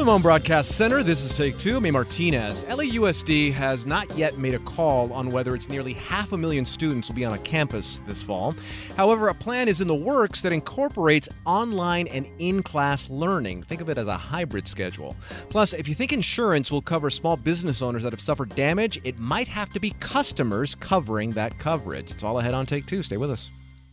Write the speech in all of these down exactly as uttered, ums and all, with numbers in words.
From the Moan Broadcast Center, this is Take Two. I'm A. Martinez. L A U S D has not yet made a call on whether its nearly half a million students will be on a campus this fall. However, a plan is in the works that incorporates online and in-class learning. Think of it as a hybrid schedule. Plus, if you think insurance will cover small business owners that have suffered damage, it might have to be customers covering that coverage. It's all ahead on Take Two. Stay with us.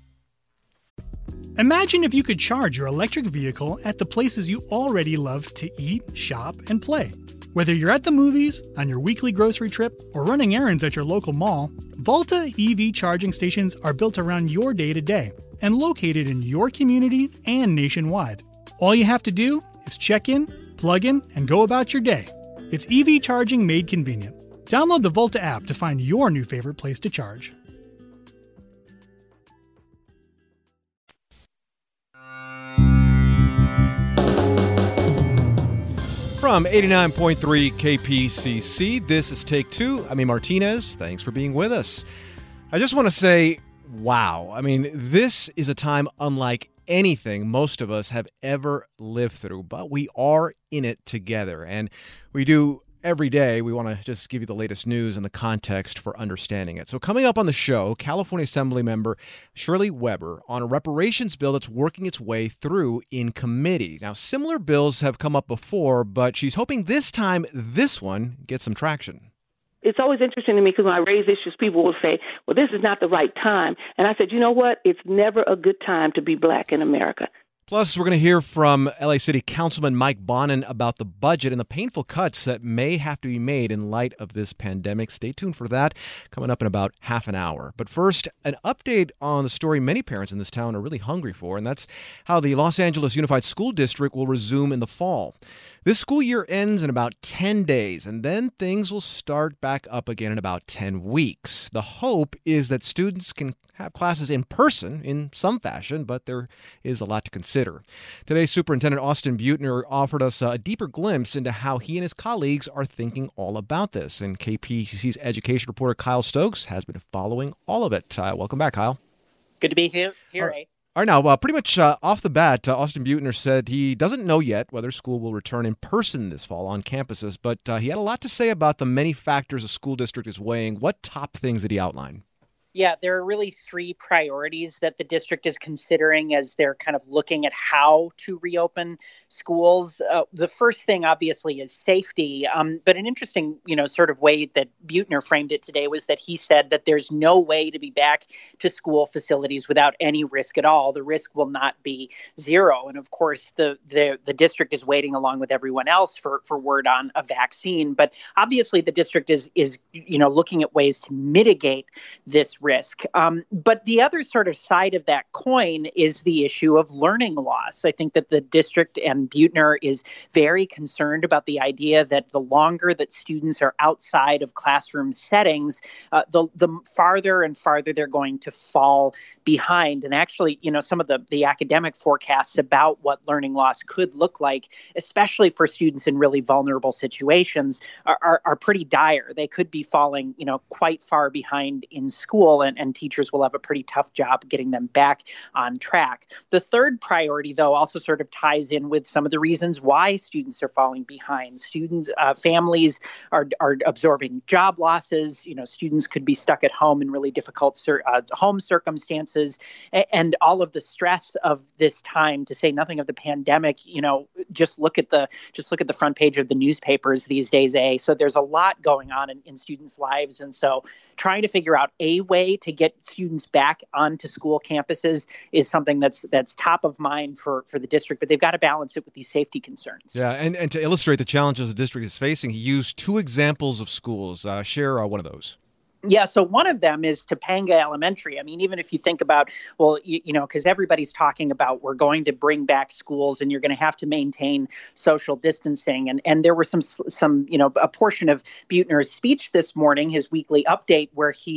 Imagine if you could charge your electric vehicle at the places you already love to eat, shop, and play. Whether you're at the movies, on your weekly grocery trip, or running errands at your local mall, Volta E V charging stations are built around your day-to-day and located in your community and nationwide. All you have to do is check in, plug in, and go about your day. It's E V charging made convenient. Download the Volta app to find your new favorite place to charge. From eighty-nine point three K P C C, this is Take Two. I'm A. Martinez. Thanks for being with us. I just want to say, wow. I mean, this is a time unlike anything most of us have ever lived through, but we are in it together. And we do every day. We want to just give you the latest news and the context for understanding it. So coming up on the show, California Assembly member Shirley Weber on a reparations bill that's working its way through in committee. Now, similar bills have come up before, but she's hoping this time this one gets some traction. It's always interesting to me because when I raise issues, people will say, well, this is not the right time. And I said, you know what? It's never a good time to be black in America. Plus, we're going to hear from L A City Councilman Mike Bonin about the budget and the painful cuts that may have to be made in light of this pandemic. Stay tuned for that, coming up in about half an hour. But first, an update on the story many parents in this town are really hungry for, and that's how the Los Angeles Unified School District will resume in the fall. This school year ends in about ten days, and then things will start back up again in about ten weeks. The hope is that students can have classes in person in some fashion, but there is a lot to consider. Today, Superintendent Austin Beutner offered us a deeper glimpse into how he and his colleagues are thinking all about this. And K P C C's education reporter Kyle Stokes has been following all of it. Uh, welcome back, Kyle. Good to be here, here eh? All right, now, uh, pretty much uh, off the bat, uh, Austin Beutner said he doesn't know yet whether school will return in person this fall on campuses, but uh, he had a lot to say about the many factors a school district is weighing. What top things did he outline? Yeah, there are really three priorities that the district is considering as they're kind of looking at how to reopen schools. Uh, the first thing, obviously, is safety. Um, but an interesting, you know, sort of way that Beutner framed it today was that he said that there's no way to be back to school facilities without any risk at all. The risk will not be zero. And of course, the the, the district is waiting along with everyone else for, for word on a vaccine. But obviously, the district is is, you know, looking at ways to mitigate this risk. Um, but the other sort of side of that coin is the issue of learning loss. I think that the district and Beutner is very concerned about the idea that the longer that students are outside of classroom settings, uh, the, the farther and farther they're going to fall behind. And actually, you know, some of the, the academic forecasts about what learning loss could look like, especially for students in really vulnerable situations, are, are, are pretty dire. They could be falling, you know, quite far behind in school. And, and teachers will have a pretty tough job getting them back on track. The third priority, though, also sort of ties in with some of the reasons why students are falling behind. Students, uh, families are, are absorbing job losses. You know, students could be stuck at home in really difficult cir- uh, home circumstances, and, and all of the stress of this time. To say nothing of the pandemic. You know, just look at the just look at the front page of the newspapers these days. A so there's a lot going on in, in students' lives, and so trying to figure out a way to get students back onto school campuses is something that's that's top of mind for, for the district, but they've got to balance it with these safety concerns. Yeah, and, and to illustrate the challenges the district is facing, he used two examples of schools. Uh, share uh, one of those. Yeah, so one of them is Topanga Elementary. I mean, even if you think about, well, you, you know, because everybody's talking about we're going to bring back schools and you're going to have to maintain social distancing. And and there were some, some you know, a portion of Beutner's speech this morning, his weekly update, where he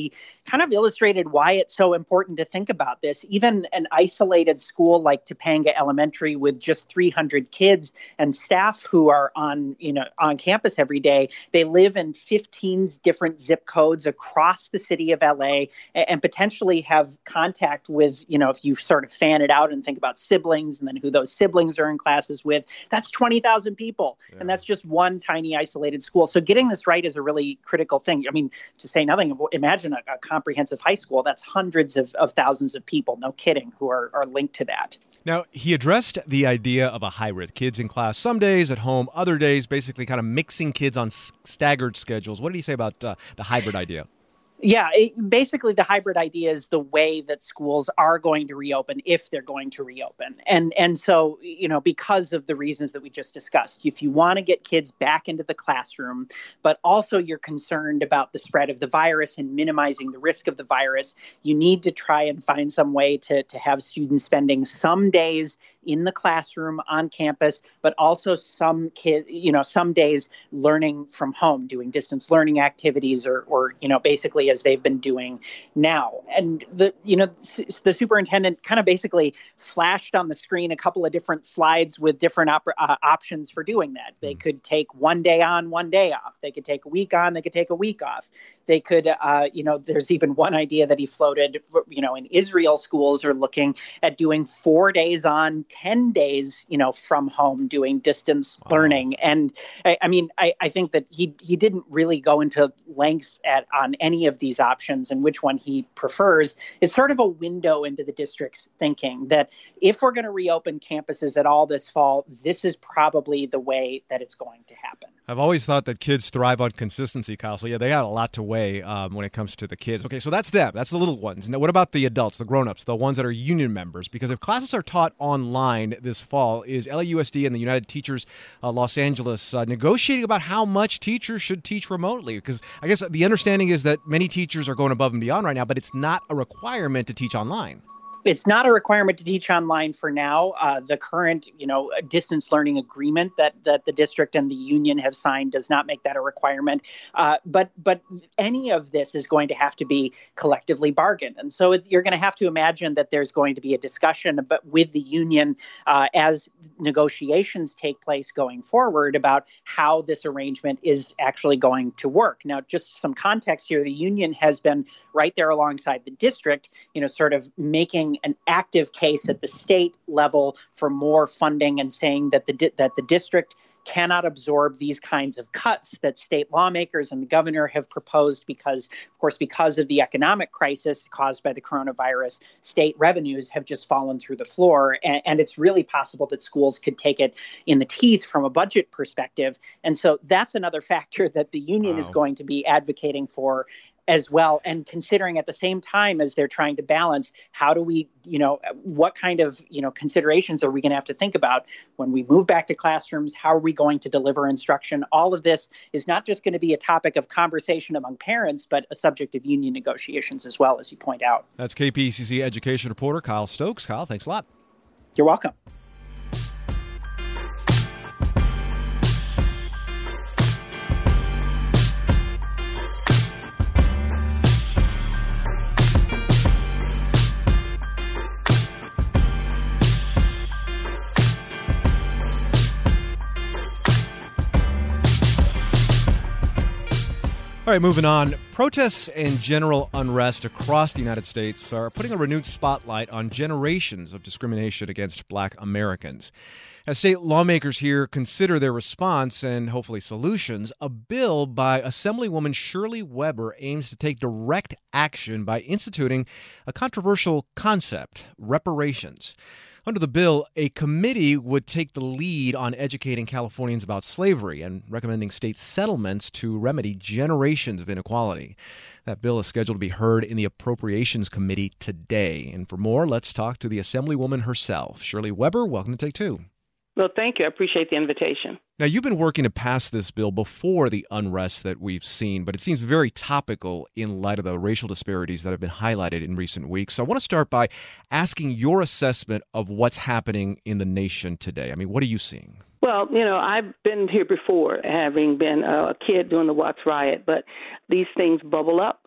kind of illustrated why it's so important to think about this. Even an isolated school like Topanga Elementary with just three hundred kids and staff who are on, you know, on campus every day, they live in fifteen different zip codes across the city of L A and, and potentially have contact with, you know, if you sort of fan it out and think about siblings and then who those siblings are in classes with, that's twenty thousand people. Yeah. And that's just one tiny isolated school. So getting this right is a really critical thing. I mean, to say nothing of, imagine a, a comprehensive high school, that's hundreds of, of thousands of people, no kidding, who are, are linked to that. Now, he addressed the idea of a hybrid, kids in class some days, at home other days, basically kind of mixing kids on s- staggered schedules. What did he say about uh, the hybrid idea? Yeah, it, basically the hybrid idea is the way that schools are going to reopen if they're going to reopen. And and so, you know, because of the reasons that we just discussed, if you want to get kids back into the classroom, but also you're concerned about the spread of the virus and minimizing the risk of the virus, you need to try and find some way to, to have students spending some days in the classroom on campus, but also some kid, you know, some days learning from home, doing distance learning activities or, or, you know, basically as they've been doing now. And the, you know, the superintendent kind of basically flashed on the screen a couple of different slides with different op- uh, options for doing that. They could take one day on, one day off. They could take a week on, they could take a week off. They could, uh, you know, there's even one idea that he floated, you know, in Israel, schools are looking at doing four days on, ten days, you know, from home doing distance wow. learning. And I, I mean, I, I think that he he didn't really go into length at on any of these options and which one he prefers. It's sort of a window into the district's thinking that if we're going to reopen campuses at all this fall, this is probably the way that it's going to happen. I've always thought that kids thrive on consistency, Kyle. So, yeah, they got a lot to weigh um, when it comes to the kids. Okay, so that's them. That's the little ones. Now, what about the adults, the grown-ups, the ones that are union members? Because if classes are taught online this fall, is L A U S D and the United Teachers uh, Los Angeles uh, negotiating about how much teachers should teach remotely? Because I guess the understanding is that many teachers are going above and beyond right now, but it's not a requirement to teach online. It's not a requirement to teach online for now. Uh, the current, you know, distance learning agreement that that the district and the union have signed does not make that a requirement. Uh, but but any of this is going to have to be collectively bargained, and so it, you're going to have to imagine that there's going to be a discussion, but with the union uh, as negotiations take place going forward about how this arrangement is actually going to work. Now, just some context here: the union has been right there alongside the district, you know, sort of making an active case at the state level for more funding and saying that the di- that the district cannot absorb these kinds of cuts that state lawmakers and the governor have proposed because, of course, because of the economic crisis caused by the coronavirus, state revenues have just fallen through the floor. And, and it's really possible that schools could take it in the teeth from a budget perspective. And so that's another factor that the union wow. is going to be advocating for as well, and considering at the same time as they're trying to balance, how do we, you know, what kind of, you know, considerations are we going to have to think about when we move back to classrooms? How are we going to deliver instruction? All of this is not just going to be a topic of conversation among parents, but a subject of union negotiations as well, as you point out. That's K P C C education reporter Kyle Stokes. Kyle, thanks a lot. You're welcome. All right, moving on. Protests and general unrest across the United States are putting a renewed spotlight on generations of discrimination against Black Americans. As state lawmakers here consider their response and hopefully solutions, a bill by Assemblywoman Shirley Weber aims to take direct action by instituting a controversial concept, reparations. Under the bill, a committee would take the lead on educating Californians about slavery and recommending state settlements to remedy generations of inequality. That bill is scheduled to be heard in the Appropriations Committee today. And for more, let's talk to the Assemblywoman herself. Shirley Weber, welcome to Take Two. Well, thank you. I appreciate the invitation. Now, you've been working to pass this bill before the unrest that we've seen, but it seems very topical in light of the racial disparities that have been highlighted in recent weeks. So I want to start by asking your assessment of what's happening in the nation today. I mean, what are you seeing? Well, you know, I've been here before, having been a kid during the Watts riot, but these things bubble up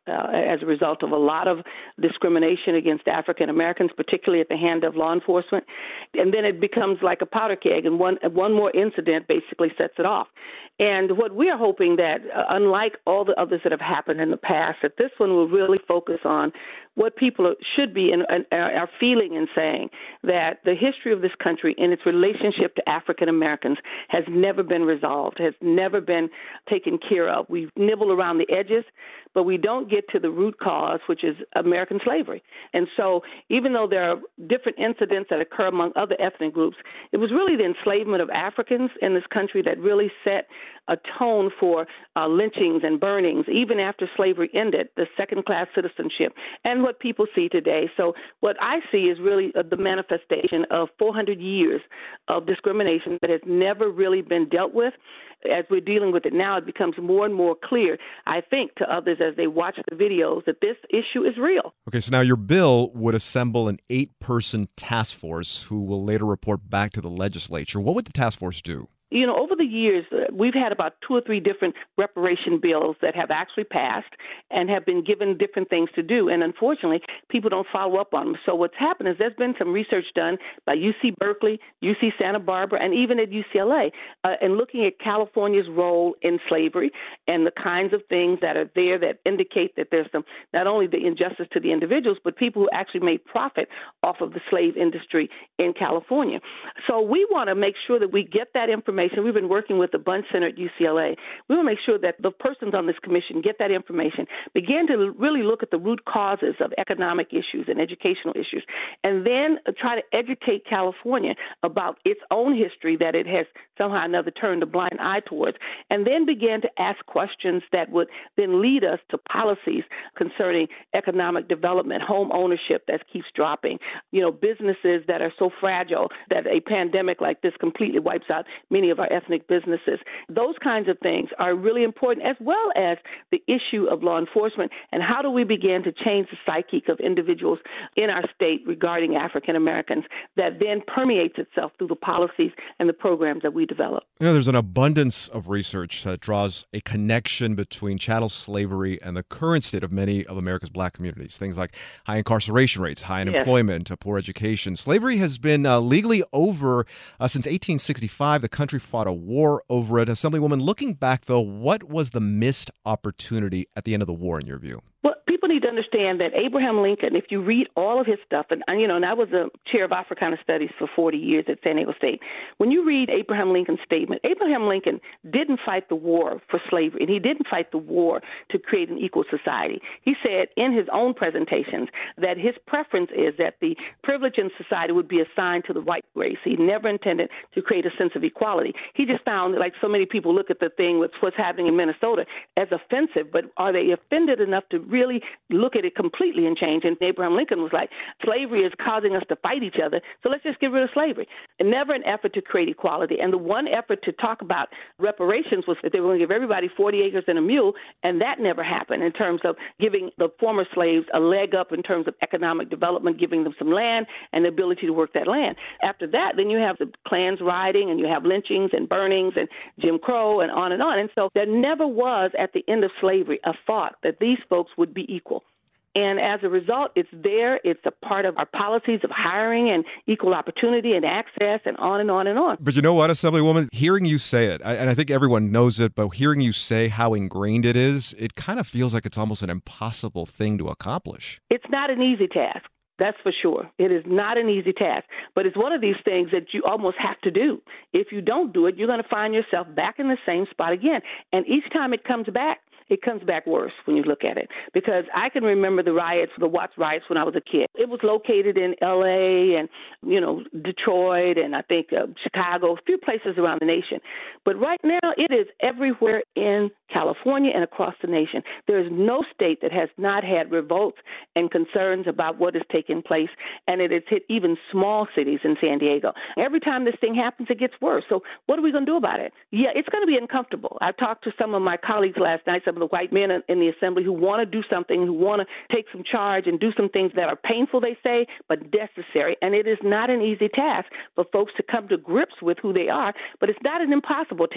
uh, as a result of a lot of discrimination against African Americans, particularly at the hand of law enforcement. And then it becomes like a powder keg, and one one more incident basically sets it off. And what we are hoping that, uh, unlike all the others that have happened in the past, that this one will really focus on what people should be and, and are feeling and saying, that the history of this country and its relationship to African Americans has never been resolved, has never been taken care of. We nibble around the edges, but we don't get to the root cause, which is American slavery. And so even though there are different incidents that occur among other ethnic groups, it was really the enslavement of Africans in this country that really set a tone for uh, lynchings and burnings, even after slavery ended, the second-class citizenship, and what people see today. So what I see is really uh, the manifestation of four hundred years of discrimination that has never really been dealt with. As we're dealing with it now, it becomes more and more clear, I think, to others as they watch the videos that this issue is real. Okay, so now your bill would assemble an eight-person task force who will later report back to the legislature. What would the task force do? You know, over the years, uh, we've had about two or three different reparation bills that have actually passed and have been given different things to do. And unfortunately, people don't follow up on them. So what's happened is there's been some research done by U C Berkeley, U C Santa Barbara, and even at U C L A, uh, and looking at California's role in slavery and the kinds of things that are there that indicate that there's some, not only the injustice to the individuals, but people who actually made profit off of the slave industry in California. So we want to make sure that we get that information. We've been working with the Bunn Center at U C L A. We want to make sure that the persons on this commission get that information, begin to really look at the root causes of economic issues and educational issues, and then try to educate California about its own history that it has somehow or another turned a blind eye towards, and then begin to ask questions that would then lead us to policies concerning economic development, home ownership that keeps dropping, you know, businesses that are so fragile that a pandemic like this completely wipes out many of our ethnic businesses. Those kinds of things are really important, as well as the issue of law enforcement and how do we begin to change the psyche of individuals in our state regarding African Americans that then permeates itself through the policies and the programs that we develop. You know, there's an abundance of research that draws a connection between chattel slavery and the current state of many of America's black communities. Things like high incarceration rates, high unemployment, yes. poor education. Slavery has been uh, legally over uh, since eighteen sixty-five. The country fought a war over it. Assemblywoman, looking back, though, what was the missed opportunity at the end of the war, in your view? Well, people need to understand that Abraham Lincoln, if you read all of his stuff, and, and you know, and I was a chair of Africana Studies for forty years at San Diego State. When you read Abraham Lincoln's statement, Abraham Lincoln didn't fight the war for slavery, and he didn't fight the war to create an equal society. He said in his own presentations that his preference is that the privilege in society would be assigned to the white race. He never intended to create a sense of equality. He just found that, like so many people look at the thing with what's happening in Minnesota as offensive, but are they offended enough to really look at it completely and change? And Abraham Lincoln was like, slavery is causing us to fight each other, so let's just get rid of slavery. And never an effort to create equality. And the one effort to talk about reparations was that they were going to give everybody forty acres and a mule, and that never happened in terms of giving the former slaves a leg up in terms of economic development, giving them some land and the ability to work that land. After that, then you have the Klans rioting, and you have lynchings and burnings and Jim Crow and on and on. And so there never was, at the end of slavery, a thought that these folks would be equal. And as a result, it's there. It's a part of our policies of hiring and equal opportunity and access and on and on and on. But you know what, Assemblywoman? Hearing you say it, and I think everyone knows it, but hearing you say how ingrained it is, it kind of feels like it's almost an impossible thing to accomplish. It's not an easy task. That's for sure. It is not an easy task, but it's one of these things that you almost have to do. If you don't do it, you're going to find yourself back in the same spot again. And each time it comes back, it comes back worse when you look at it. Because I can remember the riots, the Watts riots when I was a kid. It was located in L A and, you know, Detroit and I think uh, Chicago, a few places around the nation. But right now it is everywhere in California and across the nation. There is no state that has not had revolts and concerns about what is taking place, and it has hit even small cities in San Diego. Every time this thing happens, it gets worse. So what are we going to do about it? Yeah, it's going to be uncomfortable. I talked to some of my colleagues last night, some of the white men in the assembly who want to do something, who want to take some charge and do some things that are painful, they say, but necessary. And it is not an easy task for folks to come to grips with who they are, but it's not an impossible task.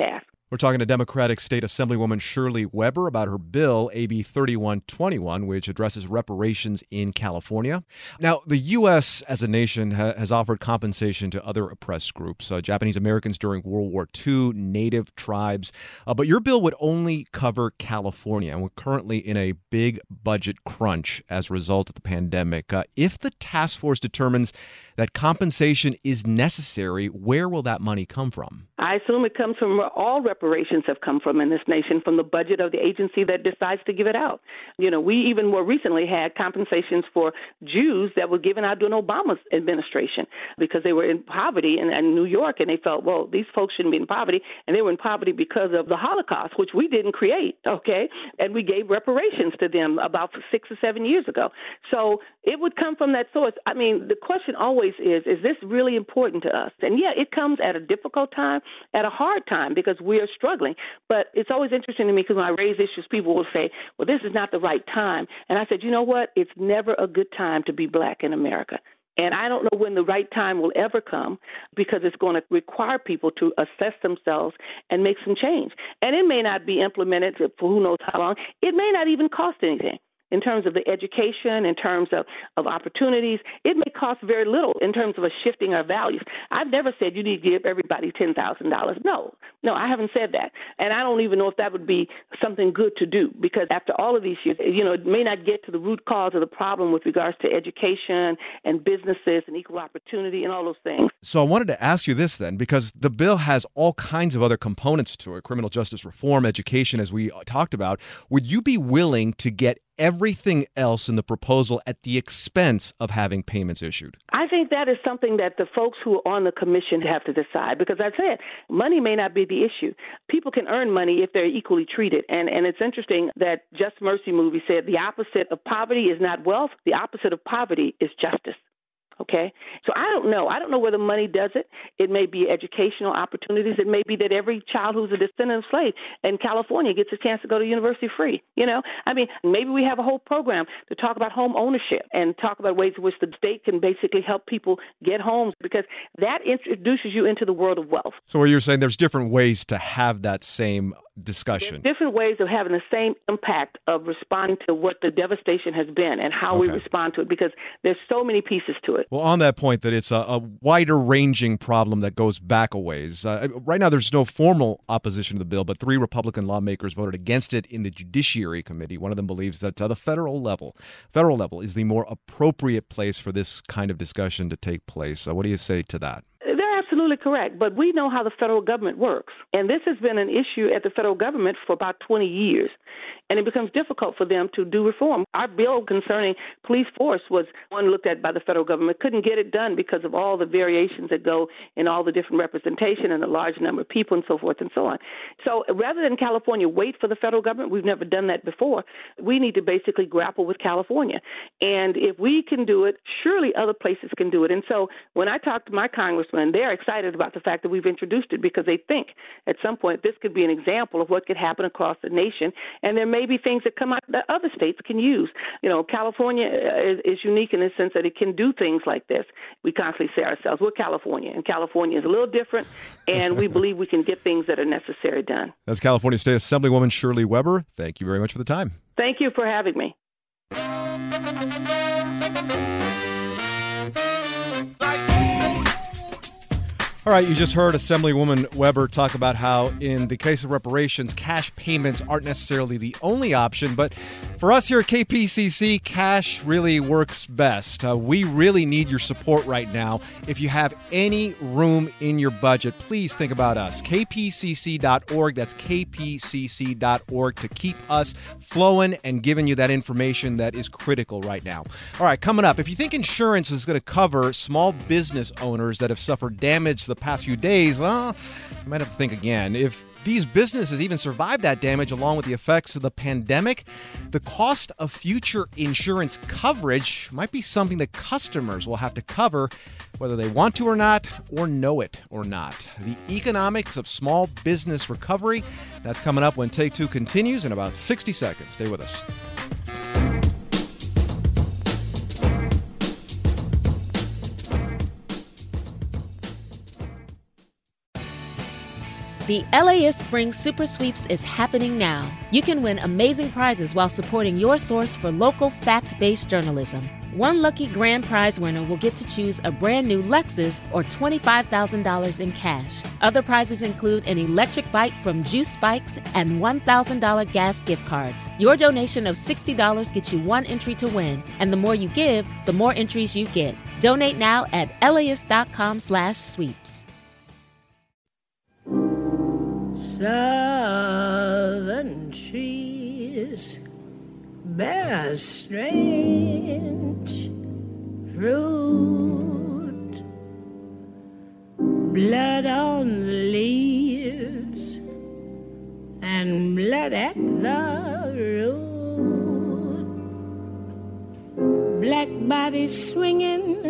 We're talking to Democratic State Assemblywoman Shirley Weber about her bill, A B thirty-one twenty-one, which addresses reparations in California. Now, the U S as a nation ha- has offered compensation to other oppressed groups, uh, Japanese Americans during World War Two, Native tribes. Uh, but your bill would only cover California, and we're currently in a big budget crunch as a result of the pandemic. Uh, if the task force determines that compensation is necessary, where will that money come from? I assume it comes from where all reparations have come from in this nation, from the budget of the agency that decides to give it out. You know, we even more recently had compensations for Jews that were given out during Obama's administration because they were in poverty in, in New York, and they felt, well, these folks shouldn't be in poverty, and they were in poverty because of the Holocaust, which we didn't create, okay? And we gave reparations to them about six or seven years ago. So it would come from that source. I mean, the question always is, is this really important to us? And yeah, it comes at a difficult time, at a hard time, because we are struggling. But it's always interesting to me because when I raise issues, people will say, well, this is not the right time. And I said, you know what? It's never a good time to be black in America. And I don't know when the right time will ever come because it's going to require people to assess themselves and make some change. And it may not be implemented for who knows how long. It may not even cost anything. In terms of the education, in terms of, of opportunities, it may cost very little in terms of a shifting our values. I've never said you need to give everybody ten thousand dollars. No, no, I haven't said that. And I don't even know if that would be something good to do because after all of these years, you know, it may not get to the root cause of the problem with regards to education and businesses and equal opportunity and all those things. So I wanted to ask you this then, because the bill has all kinds of other components to it, criminal justice reform, education, as we talked about. Would you be willing to get everything else in the proposal at the expense of having payments issued? I think that is something that the folks who are on the commission have to decide because I said money may not be the issue. People can earn money if they're equally treated. And, and it's interesting that Just Mercy movie said the opposite of poverty is not wealth. The opposite of poverty is justice. Okay, so I don't know. I don't know whether money does it. It may be educational opportunities. It may be that every child who's a descendant of slave in California gets a chance to go to university free. You know, I mean, maybe we have a whole program to talk about home ownership and talk about ways in which the state can basically help people get homes because that introduces you into the world of wealth. So you're saying there's different ways to have that same discussion. There's different ways of having the same impact of responding to what the devastation has been and how Okay. we respond to it because there's so many pieces to it. Well, on that point, that it's a, a wider-ranging problem that goes back a ways. Uh, right now, there's no formal opposition to the bill, but three Republican lawmakers voted against it in the Judiciary Committee. One of them believes that uh, the federal level, federal level is the more appropriate place for this kind of discussion to take place. So what do you say to that? They're absolutely correct, but we know how the federal government works. And this has been an issue at the federal government for about twenty years. And it becomes difficult for them to do reform. Our bill concerning police force was one looked at by the federal government. Couldn't get it done because of all the variations that go in all the different representation and the large number of people and so forth and so on. So rather than California wait for the federal government, we've never done that before, we need to basically grapple with California. And if we can do it, surely other places can do it. And so when I talk to my congressman, they're excited about the fact that we've introduced it because they think at some point this could be an example of what could happen across the nation. And there may be things that come out that other states can use. You know, California is, is unique in the sense that it can do things like this. We constantly say ourselves, we're California, and California is a little different, and we believe we can get things that are necessary done. That's California State Assemblywoman Shirley Weber. Thank you very much for the time. Thank you for having me. All right, you just heard Assemblywoman Weber talk about how in the case of reparations, cash payments aren't necessarily the only option, but for us here at K P C C, cash really works best. Uh, we really need your support right now. If you have any room in your budget, please think about us. K P C C dot org, that's K P C C dot org to keep us flowing and giving you that information that is critical right now. All right, coming up, if you think insurance is going to cover small business owners that have suffered damage the past few days, well, you might have to think again. If these businesses even survive that damage along with the effects of the pandemic, the cost of future insurance coverage might be something that customers will have to cover whether they want to or not, or know it or not. The economics of small business recovery, that's coming up when Take Two continues in about sixty seconds. Stay with us. The LAist Spring Super Sweeps is happening now. You can win amazing prizes while supporting your source for local fact-based journalism. One lucky grand prize winner will get to choose a brand new Lexus or twenty-five thousand dollars in cash. Other prizes include an electric bike from Juice Bikes and one thousand dollars gas gift cards. Your donation of sixty dollars gets you one entry to win, and the more you give, the more entries you get. Donate now at LAist.com slash sweeps. Southern trees bear a strange fruit, blood on the leaves and blood at the root, black bodies swinging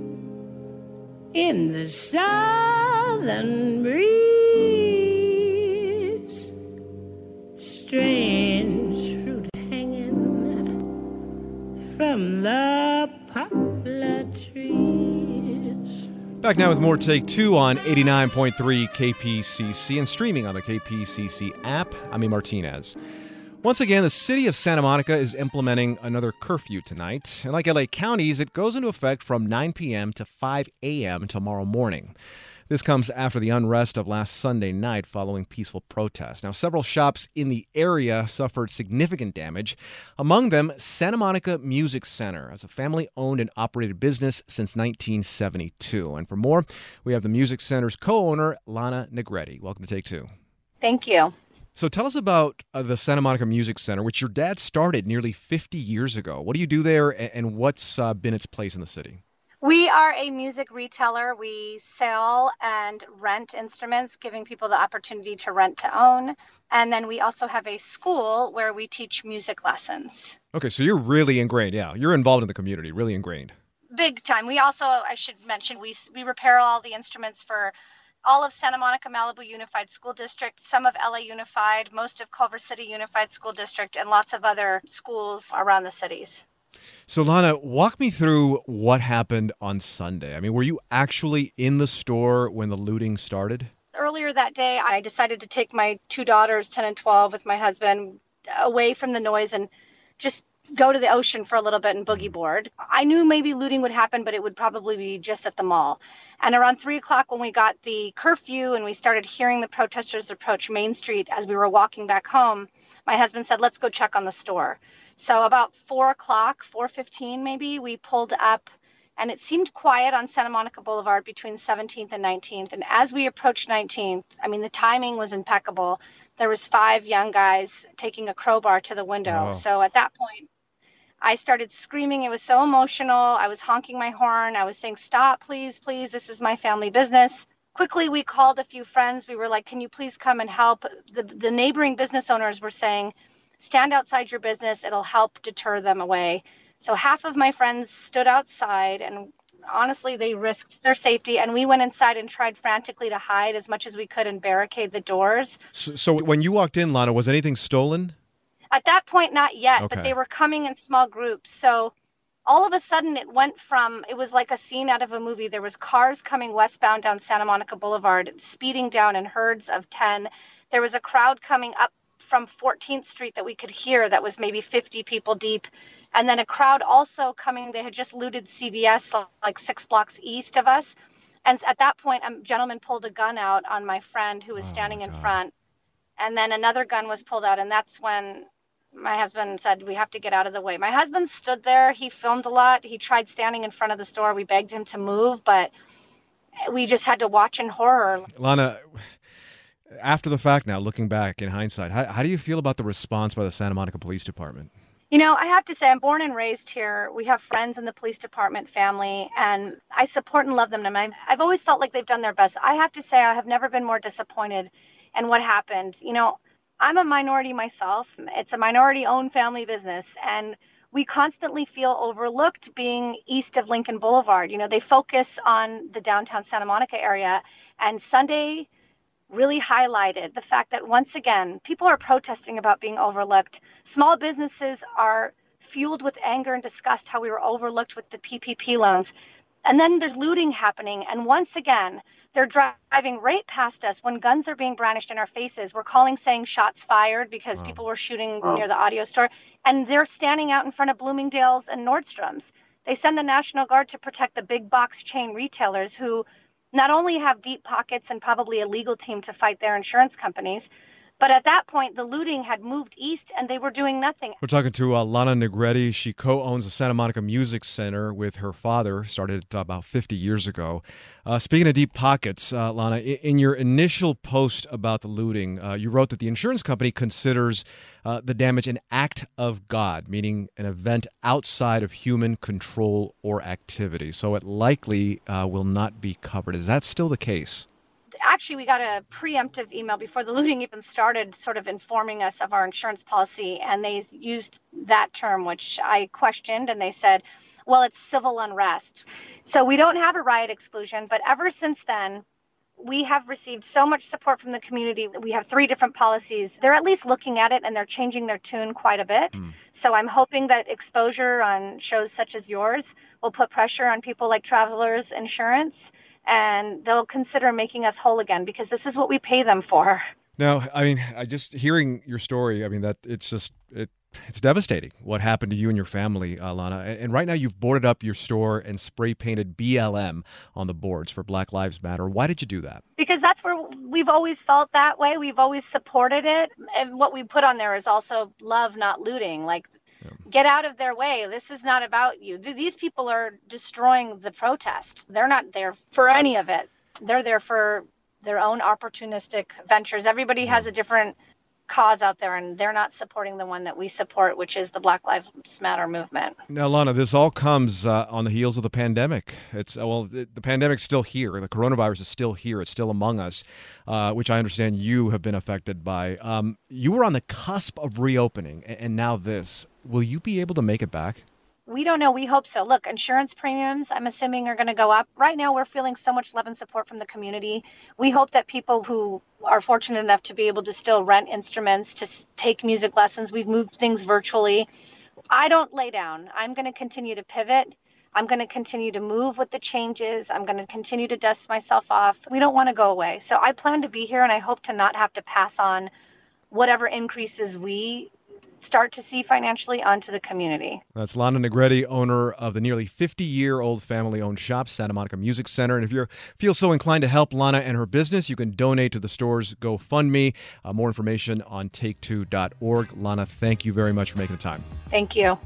in the southern breeze, strange fruit hanging from the poplar trees. Back now with more Take Two on eighty-nine point three K P C C and streaming on the K P C C app. I'm E. Martinez. Once again, the city of Santa Monica is implementing another curfew tonight. And like L A counties, it goes into effect from nine p.m. to five a.m. tomorrow morning. This comes after the unrest of last Sunday night following peaceful protests. Now, several shops in the area suffered significant damage. Among them, Santa Monica Music Center, as a family-owned and operated business since nineteen seventy-two. And for more, we have the Music Center's co-owner, Lana Negretti. Welcome to Take Two. Thank you. So tell us about uh, the Santa Monica Music Center, which your dad started nearly fifty years ago. What do you do there, and what's uh, been its place in the city? We are a music retailer. We sell and rent instruments, giving people the opportunity to rent to own. And then we also have a school where we teach music lessons. Okay, so you're really ingrained. Yeah, you're involved in the community, really ingrained. Big time. We also, I should mention, we we repair all the instruments for all of Santa Monica Malibu Unified School District, some of L A Unified, most of Culver City Unified School District, and lots of other schools around the cities. So, Lana, walk me through what happened on Sunday. I mean, were you actually in the store when the looting started? Earlier that day, I decided to take my two daughters, ten and twelve, with my husband away from the noise and just go to the ocean for a little bit and boogie board. I knew maybe looting would happen, but it would probably be just at the mall. And around three o'clock when we got the curfew and we started hearing the protesters approach Main Street as we were walking back home, my husband said, let's go check on the store. So about four o'clock, four fifteen maybe, we pulled up and it seemed quiet on Santa Monica Boulevard between seventeenth and nineteenth. And as we approached nineteenth, I mean, the timing was impeccable. There was five young guys taking a crowbar to the window. Wow. So at that point, I started screaming. It was so emotional. I was honking my horn. I was saying, stop, please, please. This is my family business. Quickly, we called a few friends. We were like, can you please come and help? The, the neighboring business owners were saying, stand outside your business. It'll help deter them away. So half of my friends stood outside, and honestly, they risked their safety. And we went inside and tried frantically to hide as much as we could and barricade the doors. So, so when you walked in, Lana, was anything stolen? At that point, not yet, Okay. but they were coming in small groups. So all of a sudden it went from, it was like a scene out of a movie. There was cars coming westbound down Santa Monica Boulevard, speeding down in herds of ten. There was a crowd coming up from fourteenth Street that we could hear that was maybe fifty people deep. And then a crowd also coming, they had just looted C V S like six blocks east of us. And at that point, a gentleman pulled a gun out on my friend who was Oh, standing my in God. front. And then another gun was pulled out, and that's when my husband said, we have to get out of the way. My husband stood there. He filmed a lot. He tried standing in front of the store. We begged him to move, but we just had to watch in horror. Lana, after the fact now, looking back in hindsight, how, how do you feel about the response by the Santa Monica Police Department? You know, I have to say, I'm born and raised here. We have friends in the police department, family, and I support and love them. And I've, I've always felt like they've done their best. I have to say, I have never been more disappointed in what happened. You know, I'm a minority myself. It's a minority-owned family business, and we constantly feel overlooked being east of Lincoln Boulevard. You know, they focus on the downtown Santa Monica area, and Sunday really highlighted the fact that, once again, people are protesting about being overlooked. Small businesses are fueled with anger and disgust how we were overlooked with the P P P loans. And then there's looting happening. And once again, they're driving right past us when guns are being brandished in our faces. We're calling saying shots fired because wow. people were shooting wow. near the audio store. And they're standing out in front of Bloomingdale's and Nordstrom's. They send the National Guard to protect the big box chain retailers who not only have deep pockets and probably a legal team to fight their insurance companies, but at that point, the looting had moved east and they were doing nothing. We're talking to uh, Lana Negretti. She co-owns the Santa Monica Music Center with her father, started uh, about fifty years ago. Uh, speaking of deep pockets, uh, Lana, in your initial post about the looting, uh, you wrote that the insurance company considers uh, the damage an act of God, meaning an event outside of human control or activity. So it likely uh, will not be covered. Is that still the case? Actually, we got a preemptive email before the looting even started, sort of informing us of our insurance policy. And they used that term, which I questioned. And they said, well, it's civil unrest. So we don't have a riot exclusion. But ever since then, we have received so much support from the community. We have three different policies. They're at least looking at it and they're changing their tune quite a bit. Mm. So I'm hoping that exposure on shows such as yours will put pressure on people like Travelers Insurance, and they'll consider making us whole again because this is what we pay them for. Now, I mean, I just hearing your story, I mean, that it's just, it it's devastating what happened to you and your family, uh, Lana. And right now you've boarded up your store and spray painted B L M on the boards for Black Lives Matter. Why did you do that? Because that's where we've always felt that way. We've always supported it. And what we put on there is also love, not looting. Like, get out of their way. This is not about you. These people are destroying the protest. They're not there for any of it. They're there for their own opportunistic ventures. Everybody has a different cause out there, and they're not supporting the one that we support, which is the Black Lives Matter movement. Now, Lana, this all comes uh, on the heels of the pandemic. It's uh, well, the, the pandemic's still here. The coronavirus is still here. It's still among us, uh, which I understand you have been affected by. Um, you were on the cusp of reopening, and, and now this. Will you be able to make it back? We don't know. We hope so. Look, insurance premiums, I'm assuming, are going to go up. Right now, we're feeling so much love and support from the community. We hope that people who are fortunate enough to be able to still rent instruments, to take music lessons, we've moved things virtually. I don't lay down. I'm going to continue to pivot. I'm going to continue to move with the changes. I'm going to continue to dust myself off. We don't want to go away. So I plan to be here, and I hope to not have to pass on whatever increases we start to see financially onto the community. That's Lana Negretti, owner of the nearly fifty-year-old family-owned shop, Santa Monica Music Center. And if you feel so inclined to help Lana and her business, you can donate to the store's GoFundMe. Uh, more information on take two dot org. Lana, thank you very much for making the time. Thank you.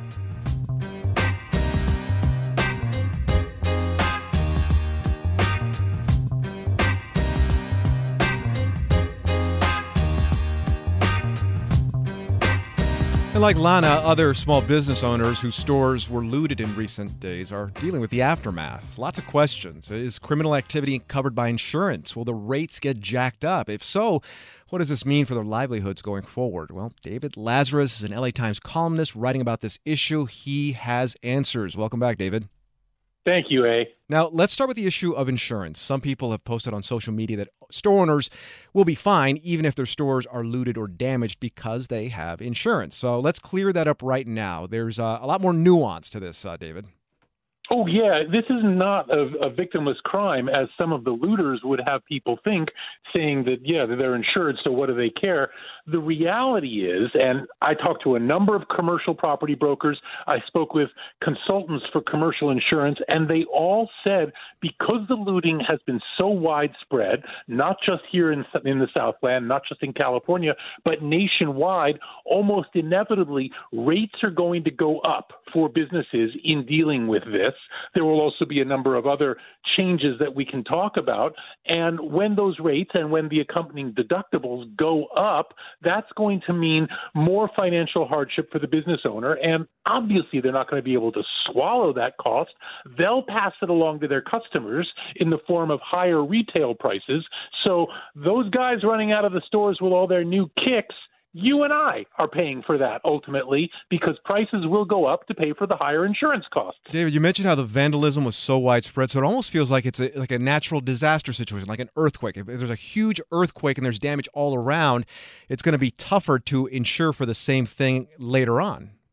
And like Lana, other small business owners whose stores were looted in recent days are dealing with the aftermath. Lots of questions. Is criminal activity covered by insurance? Will the rates get jacked up? If so, what does this mean for their livelihoods going forward? Well, David Lazarus is an L A Times columnist writing about this issue. He has answers. Welcome back, David. Thank you, A. Now, let's start with the issue of insurance. Some people have posted on social media that store owners will be fine even if their stores are looted or damaged because they have insurance. So let's clear that up right now. There's uh, a lot more nuance to this, uh, David. Oh, yeah, this is not a, a victimless crime, as some of the looters would have people think, saying that, yeah, they're insured, so what do they care? The reality is, and I talked to a number of commercial property brokers, I spoke with consultants for commercial insurance, and they all said because the looting has been so widespread, not just here in, in the Southland, not just in California, but nationwide, almost inevitably, rates are going to go up for businesses in dealing with this. There will also be a number of other changes that we can talk about. And when those rates and when the accompanying deductibles go up, that's going to mean more financial hardship for the business owner. And obviously, they're not going to be able to swallow that cost. They'll pass it along to their customers in the form of higher retail prices. So those guys running out of the stores with all their new kicks, you and I are paying for that ultimately because prices will go up to pay for the higher insurance costs. David, you mentioned how the vandalism was so widespread, so it almost feels like it's a, like a natural disaster situation, like an earthquake. If there's a huge earthquake and there's damage all around, it's going to be tougher to insure for the same thing later on.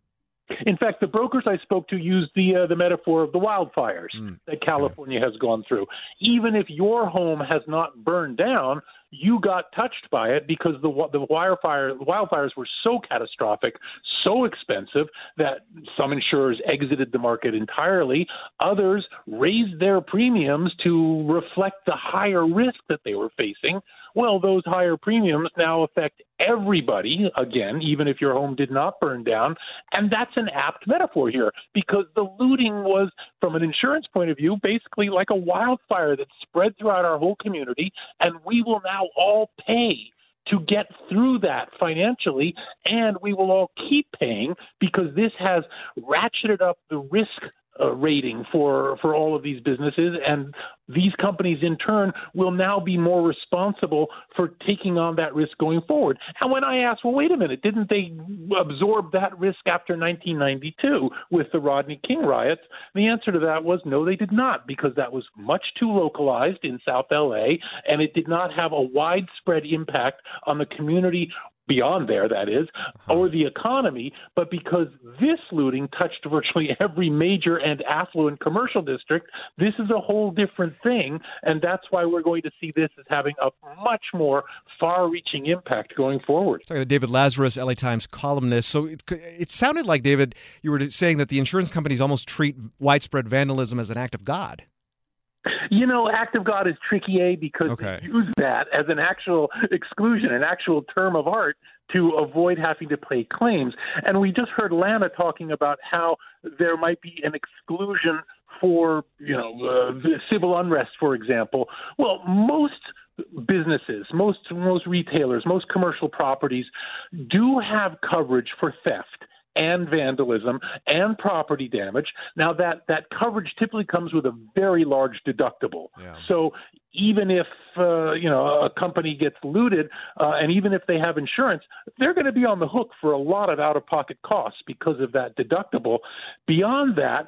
In fact, the brokers I spoke to used the uh, the metaphor of the wildfires mm, that California okay. has gone through. Even if your home has not burned down, you got touched by it because the the wildfire wildfires were so catastrophic, so expensive that some insurers exited the market entirely. Others raised their premiums to reflect the higher risk that they were facing. Well, those higher premiums now affect everybody, again, even if your home did not burn down. And that's an apt metaphor here because the looting was, from an insurance point of view, basically like a wildfire that spread throughout our whole community. And we will now all pay to get through that financially, and we will all keep paying because this has ratcheted up the risk uh, rating for, for all of these businesses, and these companies in turn will now be more responsible for taking on that risk going forward. And when I asked, well, wait a minute, didn't they absorb that risk after nineteen ninety-two with the Rodney King riots? The answer to that was no, they did not, because that was much too localized in South L A, and it did not have a widespread impact on the community beyond there, that is, uh-huh. or the economy, but because this looting touched virtually every major and affluent commercial district, this is a whole different thing, and that's why we're going to see this as having a much more far-reaching impact going forward. Talking to David Lazarus, L A Times columnist. So it, it sounded like, David, you were saying that the insurance companies almost treat widespread vandalism as an act of God. You know, act of God is tricky, eh, because okay. they use that as an actual exclusion, an actual term of art to avoid having to pay claims. And we just heard Lana talking about how there might be an exclusion for, you know, uh, civil unrest, for example. Well, most businesses, most most retailers, most commercial properties do have coverage for theft and vandalism and property damage. Now, that, that coverage typically comes with a very large deductible. Yeah. So even if, uh, you know, a company gets looted, uh, and even if they have insurance, they're going to be on the hook for a lot of out-of-pocket costs because of that deductible. Beyond that,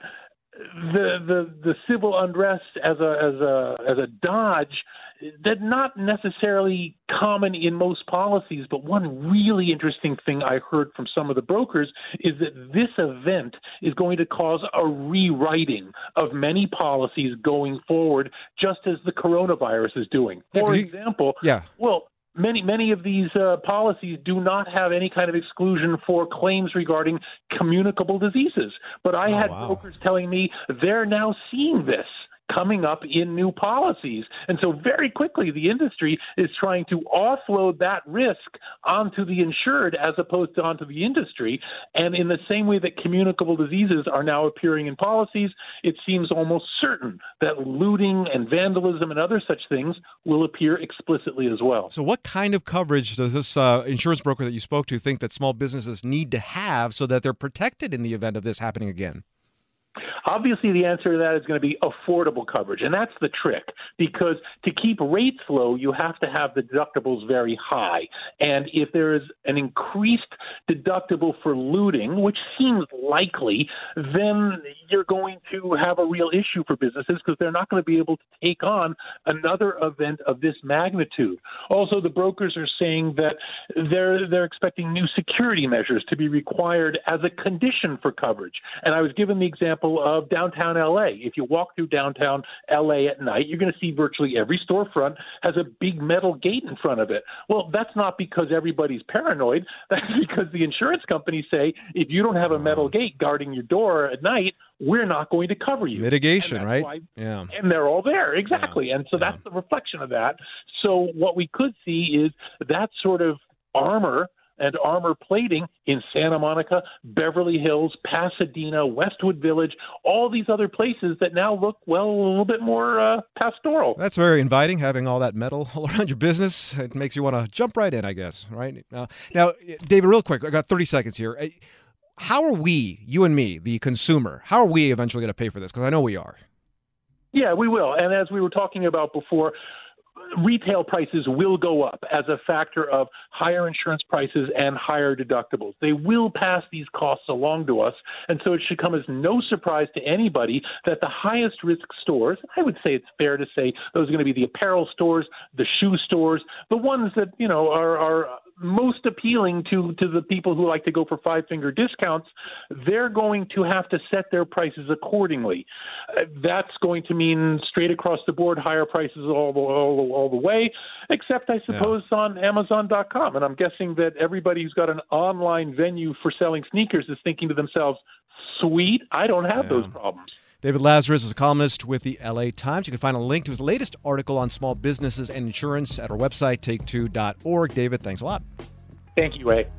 the the the civil unrest as a as a as a dodge, that's not necessarily common in most policies, but one really interesting thing I heard from some of the brokers is that this event is going to cause a rewriting of many policies going forward, just as the coronavirus is doing. For you, example, yeah. well, Many, many of these uh, policies do not have any kind of exclusion for claims regarding communicable diseases. But I oh, had wow. brokers telling me they're now seeing this coming up in new policies. And so very quickly, the industry is trying to offload that risk onto the insured as opposed to onto the industry. And in the same way that communicable diseases are now appearing in policies, it seems almost certain that looting and vandalism and other such things will appear explicitly as well. So what kind of coverage does this uh, insurance broker that you spoke to think that small businesses need to have so that they're protected in the event of this happening again? Obviously, the answer to that is going to be affordable coverage, and that's the trick, because to keep rates low, you have to have the deductibles very high. And if there is an increased deductible for looting, which seems likely, then you're going to have a real issue for businesses because they're not going to be able to take on another event of this magnitude. Also, the brokers are saying that they're they're expecting new security measures to be required as a condition for coverage. And I was given the example of downtown L A. If you walk through downtown L A at night, you're going to see virtually every storefront has a big metal gate in front of it. Well, that's not because everybody's paranoid. That's because the insurance companies say, if you don't have a metal gate guarding your door at night, we're not going to cover you. Mitigation, right? Why, yeah. And they're all there, exactly. Yeah. And so that's yeah. the reflection of that. So what we could see is that sort of armor and armor plating in Santa Monica, Beverly Hills, Pasadena, Westwood Village, all these other places that now look, well, a little bit more uh, pastoral. That's very inviting, having all that metal all around your business. It makes you want to jump right in, I guess, right? Now, now, David, real quick, I got thirty seconds here. How are we, you and me, the consumer, how are we eventually going to pay for this? Because I know we are. Yeah, we will. And as we were talking about before, retail prices will go up as a factor of higher insurance prices and higher deductibles. They will pass these costs along to us, and so it should come as no surprise to anybody that the highest risk stores, I would say it's fair to say those are going to be the apparel stores, the shoe stores, the ones that, you know, are, are most appealing to, to the people who like to go for five-finger discounts, they're going to have to set their prices accordingly. Uh, that's going to mean straight across the board higher prices all the, all, all the way, except I suppose yeah. on Amazon dot com. And I'm guessing that everybody who's got an online venue for selling sneakers is thinking to themselves, sweet, I don't have yeah. those problems. David Lazarus is a columnist with the L A Times. You can find a link to his latest article on small businesses and insurance at our website, take two dot org. David, thanks a lot. Thank you, A.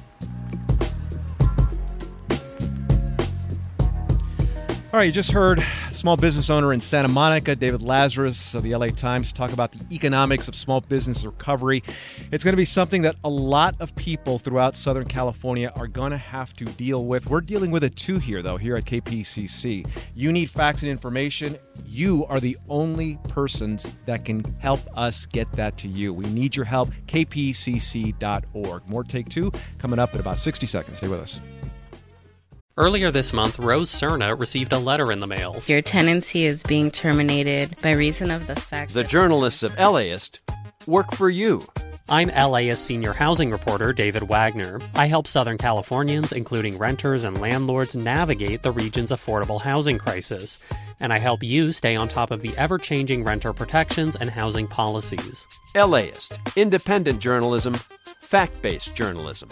All right, you just heard small business owner in Santa Monica, David Lazarus of the L A Times, talk about the economics of small business recovery. It's going to be something that a lot of people throughout Southern California are going to have to deal with. We're dealing with it too here, though, here at K P C C. You need facts and information. You are the only persons that can help us get that to you. We need your help, K P C C dot org. More Take Two coming up in about sixty seconds. Stay with us. Earlier this month, Rose Cerna received a letter in the mail. Your tenancy is being terminated by reason of the fact The that journalists of LAist work for you. I'm LAist senior housing reporter David Wagner. I help Southern Californians, including renters and landlords, navigate the region's affordable housing crisis. And I help you stay on top of the ever-changing renter protections and housing policies. LAist, independent journalism, fact-based journalism.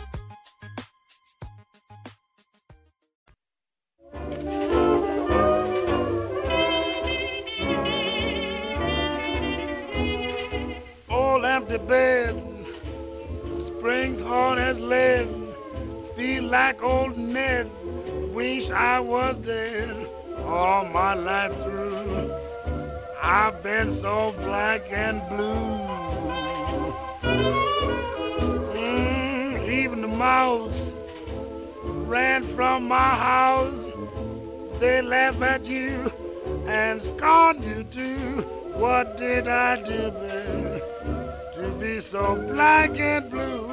Empty bed, spring corn has led, feel like old Ned, wish I was dead. All my life through, I've been so black and blue. Mm, even the mouse ran from my house, they laugh at you and scorn you too. What did I do then to be so black and blue?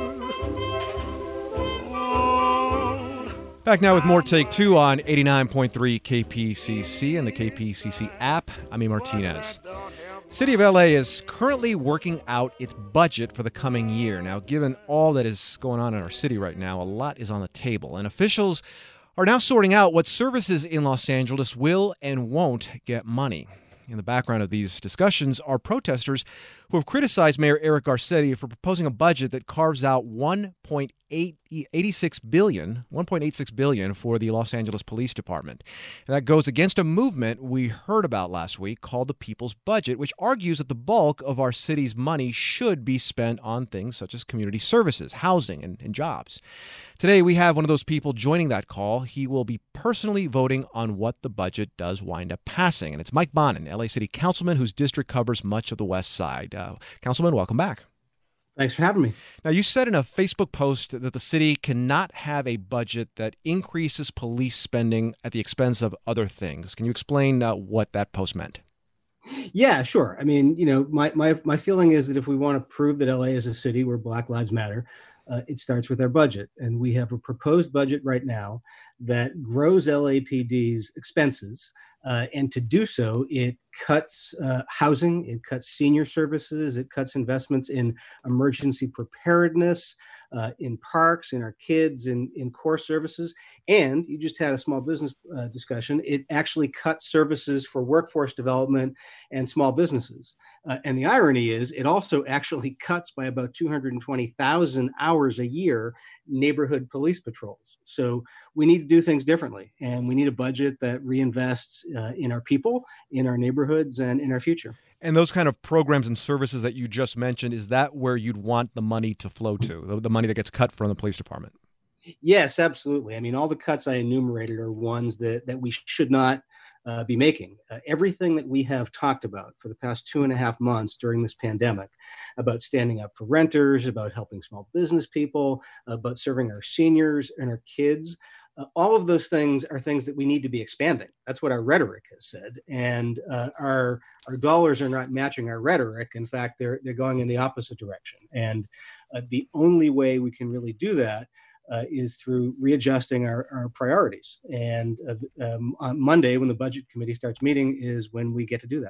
Oh. Back now with more Take Two on eighty-nine point three K P C C and the K P C C app. I'm E. Martinez. City of L A is currently working out its budget for the coming year. Now, given all that is going on in our city right now, a lot is on the table, and officials are now sorting out what services in Los Angeles will and won't get money. In the background of these discussions are protesters who have criticized Mayor Eric Garcetti for proposing a budget that carves out one point eight six billion dollars for the Los Angeles Police Department. And that goes against a movement we heard about last week called the People's Budget, which argues that the bulk of our city's money should be spent on things such as community services, housing, and, and jobs. Today, we have one of those people joining that call. He will be personally voting on what the budget does wind up passing. And it's Mike Bonin, L A City Councilman, whose district covers much of the West Side. Uh, Councilman, welcome back. Thanks for having me. Now, you said in a Facebook post that the city cannot have a budget that increases police spending at the expense of other things. Can you explain uh, what that post meant? Yeah, sure. I mean, you know, my, my, my feeling is that if we want to prove that L A is a city where Black Lives Matter, uh, it starts with our budget. And we have a proposed budget right now that grows L A P D's expenses. Uh, and to do so, it cuts uh, housing, it cuts senior services, it cuts investments in emergency preparedness, uh, in parks, in our kids, in, in core services. And you just had a small business uh, discussion. It actually cuts services for workforce development and small businesses. Uh, and the irony is it also actually cuts by about two hundred twenty thousand hours a year neighborhood police patrols. So we need to do things differently. And we need a budget that reinvests uh, in our people, in our neighborhoods, and in our future. And those kind of programs and services that you just mentioned, is that where you'd want the money to flow to, the, the money that gets cut from the police department? Yes, absolutely. I mean, all the cuts I enumerated are ones that, that we should not uh, be making. Uh, everything that we have talked about for the past two and a half months during this pandemic, about standing up for renters, about helping small business people, about serving our seniors and our kids, Uh, all of those things are things that we need to be expanding. That's what our rhetoric has said. And uh, our our dollars are not matching our rhetoric. In fact, they're they're going in the opposite direction. And uh, the only way we can really do that uh, is through readjusting our, our priorities. And uh, um, on Monday, when the Budget Committee starts meeting, is when we get to do that.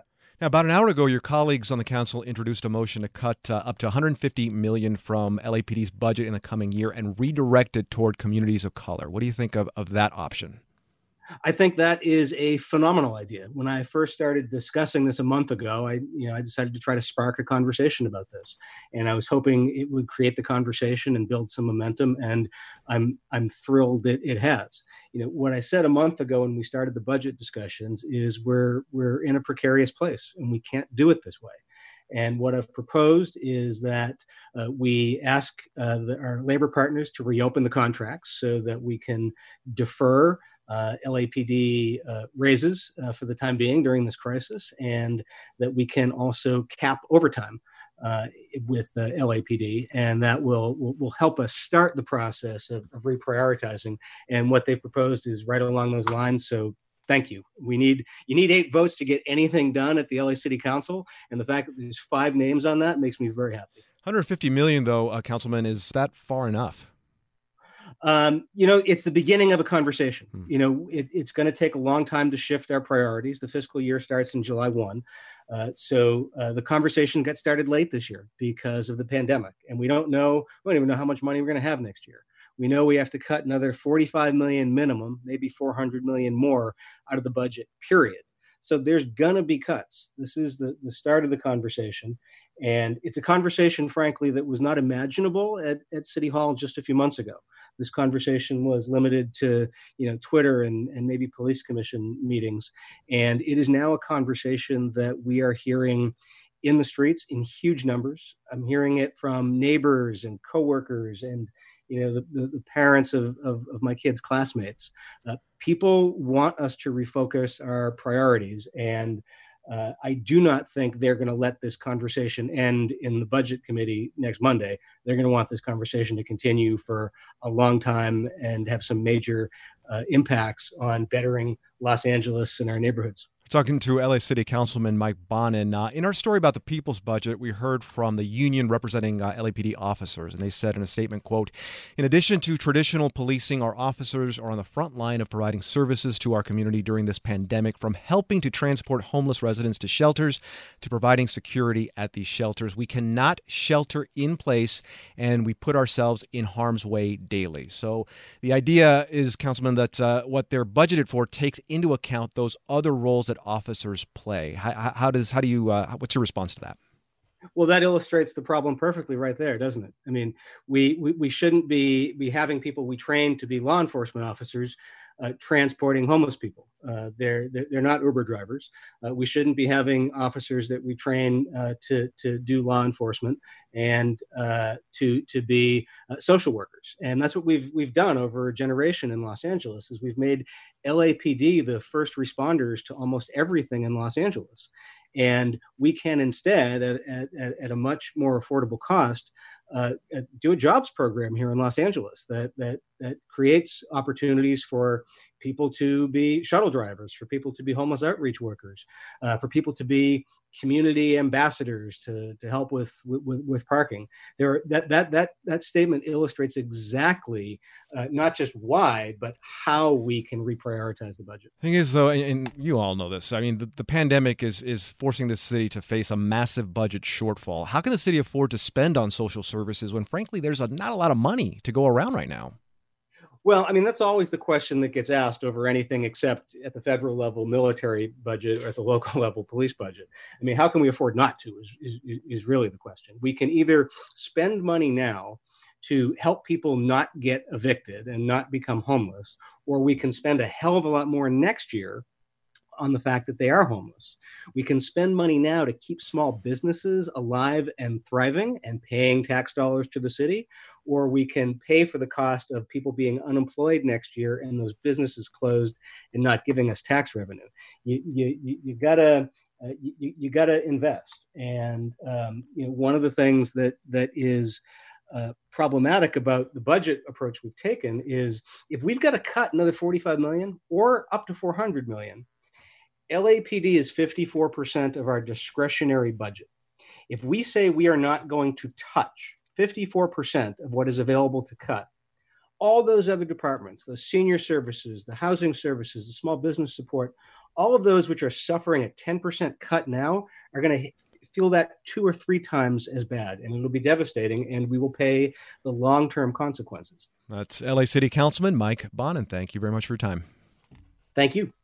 Now, about an hour ago, your colleagues on the council introduced a motion to cut uh, up to one hundred fifty million dollars from L A P D's budget in the coming year and redirect it toward communities of color. What do you think of, of that option? I think that is a phenomenal idea. When I first started discussing this a month ago, I, you know, I decided to try to spark a conversation about this, and I was hoping it would create the conversation and build some momentum. And I'm I'm thrilled that it has. You know, what I said a month ago when we started the budget discussions is we're we're in a precarious place, and we can't do it this way. And what I've proposed is that uh, we ask uh, the, our labor partners to reopen the contracts so that we can defer Uh, L A P D uh, raises uh, for the time being during this crisis, and that we can also cap overtime uh, with uh, L A P D, and that will, will will help us start the process of, of reprioritizing. And what they've proposed is right along those lines. So thank you. We need you need eight votes to get anything done at the L A City Council, and the fact that there's five names on that makes me very happy. one hundred fifty million dollars, though, uh, Councilman, is that far enough? Um, you know, it's the beginning of a conversation. Hmm. You know, it, it's going to take a long time to shift our priorities. The fiscal year starts in July first. Uh, so uh, the conversation got started late this year because of the pandemic. And we don't know, we don't even know how much money we're going to have next year. We know we have to cut another forty-five million minimum, maybe four hundred million more out of the budget, period. So there's going to be cuts. This is the, the start of the conversation. And it's a conversation, frankly, that was not imaginable at, at City Hall just a few months ago. This conversation was limited to, you know, Twitter and, and maybe police commission meetings. And it is now a conversation that we are hearing in the streets in huge numbers. I'm hearing it from neighbors and coworkers and, you know, the, the, the parents of, of, of my kids' classmates. Uh, people want us to refocus our priorities. And Uh, I do not think they're going to let this conversation end in the budget committee next Monday. They're going to want this conversation to continue for a long time and have some major uh, impacts on bettering Los Angeles and our neighborhoods. Talking to L A City Councilman Mike Bonin. Uh, in our story about the people's budget, we heard from the union representing uh, L A P D officers, and they said in a statement, quote, "In addition to traditional policing, our officers are on the front line of providing services to our community during this pandemic, from helping to transport homeless residents to shelters to providing security at these shelters. We cannot shelter in place, and we put ourselves in harm's way daily." So the idea is, Councilman, that uh, what they're budgeted for takes into account those other roles that officers play. How, how does how do you uh, what's your response to that? Well, that illustrates the problem perfectly right there, doesn't it? I mean, we we, we shouldn't be be having people we train to be law enforcement officers uh, transporting homeless people. Uh, they're, they're they're not Uber drivers. Uh, we shouldn't be having officers that we train uh, to to do law enforcement and uh, to to be uh, social workers. And that's what we've we've done over a generation in Los Angeles. Is we've made L A P D the first responders to almost everything in Los Angeles. And we can instead, at, at, at a much more affordable cost, uh, do a jobs program here in Los Angeles that that that creates opportunities for people to be shuttle drivers, for people to be homeless outreach workers, uh, for people to be community ambassadors to to help with with, with parking. There, that that that that statement illustrates exactly uh, not just why, but how we can reprioritize the budget. Thing is, though, and, and you all know this. I mean, the, the pandemic is is forcing the city to face a massive budget shortfall. How can the city afford to spend on social services when, frankly, there's a, not a lot of money to go around right now? Well, I mean, that's always the question that gets asked over anything except at the federal level military budget or at the local level police budget. I mean, how can we afford not to is, is, is really the question. We can either spend money now to help people not get evicted and not become homeless, or we can spend a hell of a lot more next year on the fact that they are homeless. We can spend money now to keep small businesses alive and thriving and paying tax dollars to the city, or we can pay for the cost of people being unemployed next year and those businesses closed and not giving us tax revenue. You you you, you gotta uh, you, you gotta invest. And um, you know, one of the things that that is Uh, problematic about the budget approach we've taken is if we've got to cut another forty-five million or up to four hundred million, L A P D is fifty-four percent of our discretionary budget. If we say we are not going to touch fifty-four percent of what is available to cut, all those other departments, the senior services, the housing services, the small business support, all of those which are suffering a ten percent cut now are going to feel that two or three times as bad, and it'll be devastating, and we will pay the long-term consequences. That's L A City Councilman Mike Bonin. Thank you very much for your time. Thank you.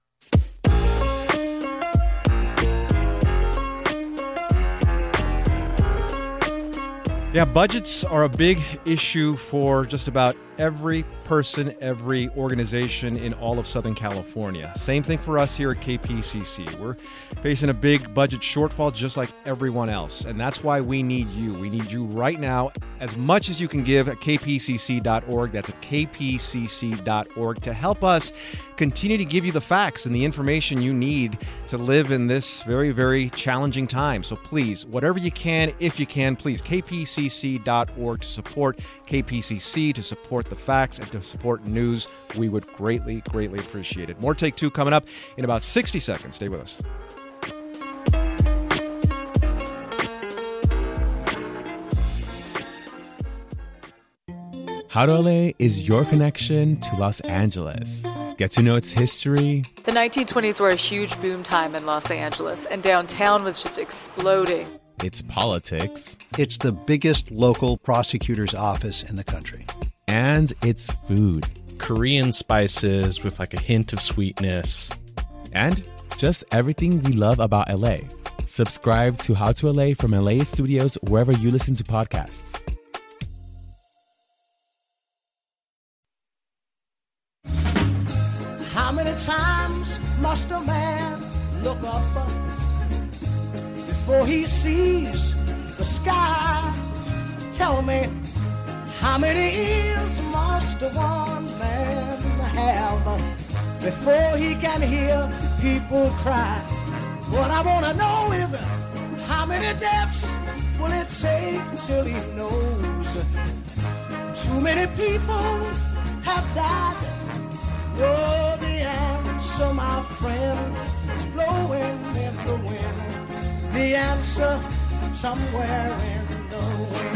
Yeah, budgets are a big issue for just about every person, every organization in all of Southern California. Same thing for us here at K P C C. We're facing a big budget shortfall just like everyone else, and that's why we need you. We need you right now, as much as you can give at k p c c dot org. That's at k p c c dot org to help us continue to give you the facts and the information you need to live in this very, very challenging time. So please, whatever you can, if you can, please, k p c c dot org to support K P C C, to support the facts, and to support news. We would greatly, greatly appreciate it. More Take Two coming up in about sixty seconds. Stay with us. How to L A is your connection to Los Angeles. Get to know its history. The nineteen twenties were a huge boom time in Los Angeles, and downtown was just exploding. Its politics. It's the biggest local prosecutor's office in the country. And its food. Korean spices with like a hint of sweetness. And just everything we love about L A. Subscribe to How to L A from L A Studios wherever you listen to podcasts. How many times must a man look up before he sees the sky? Tell me, how many ears must one man have before he can hear people cry? What I want to know is, how many deaths will it take till he knows? Too many people have died. Oh, the answer, my friend, is blowing in the wind. The answer, somewhere in the wind.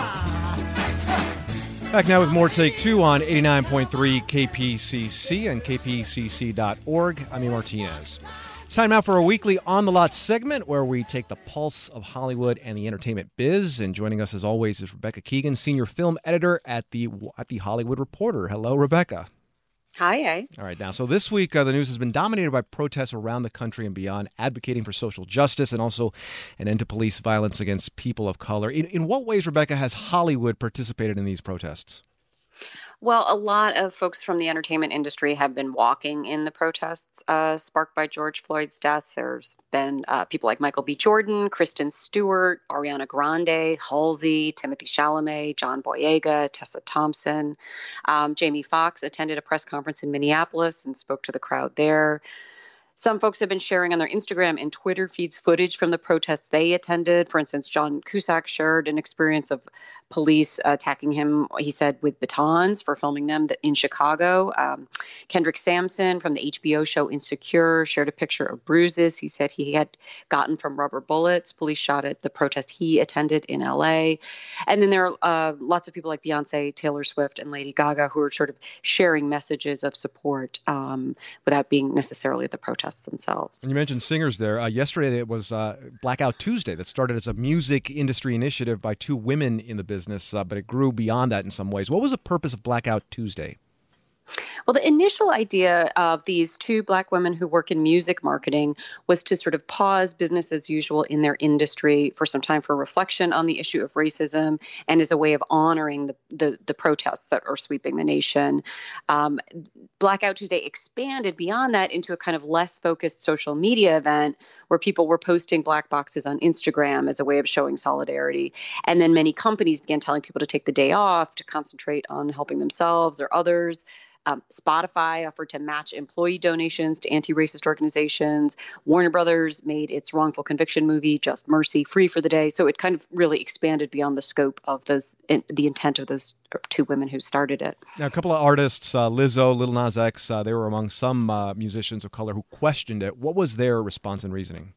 Ha. Back now with more Take Two on eighty-nine point three K P C C and k p c c dot org. I'm Ian Martinez. It's time now for a weekly On the Lot segment where we take the pulse of Hollywood and the entertainment biz. And joining us as always is Rebecca Keegan, senior film editor at the at the Hollywood Reporter. Hello, Rebecca. Hi, eh? All right, now, so this week, uh, the news has been dominated by protests around the country and beyond, advocating for social justice and also an end to police violence against people of color. In, in what ways, Rebecca, has Hollywood participated in these protests? Well, a lot of folks from the entertainment industry have been walking in the protests uh, sparked by George Floyd's death. There's been uh, people like Michael B. Jordan, Kristen Stewart, Ariana Grande, Halsey, Timothy Chalamet, John Boyega, Tessa Thompson. Um, Jamie Foxx attended a press conference in Minneapolis and spoke to the crowd there. Some folks have been sharing on their Instagram and Twitter feeds footage from the protests they attended. For instance, John Cusack shared an experience of police attacking him, he said, with batons for filming them in Chicago. Um, Kendrick Sampson from the H B O show Insecure shared a picture of bruises he said he had gotten from rubber bullets police shot at the protest he attended in L A. And then there are uh, lots of people like Beyonce, Taylor Swift, and Lady Gaga who are sort of sharing messages of support um, without being necessarily at the protest themselves. And you mentioned singers there. Uh, yesterday it was uh, Blackout Tuesday that started as a music industry initiative by two women in the business, uh, but it grew beyond that in some ways. What was the purpose of Blackout Tuesday? Well, the initial idea of these two Black women who work in music marketing was to sort of pause business as usual in their industry for some time for reflection on the issue of racism and as a way of honoring the the, the protests that are sweeping the nation. Um, Blackout Tuesday expanded beyond that into a kind of less focused social media event where people were posting black boxes on Instagram as a way of showing solidarity. And then many companies began telling people to take the day off to concentrate on helping themselves or others. Um, Spotify offered to match employee donations to anti-racist organizations. Warner Brothers made its wrongful conviction movie, Just Mercy, free for the day. So it kind of really expanded beyond the scope of those, in, the intent of those two women who started it. Now, a couple of artists, uh, Lizzo, Lil Nas X, uh, they were among some uh, musicians of color who questioned it. What was their response and reasoning?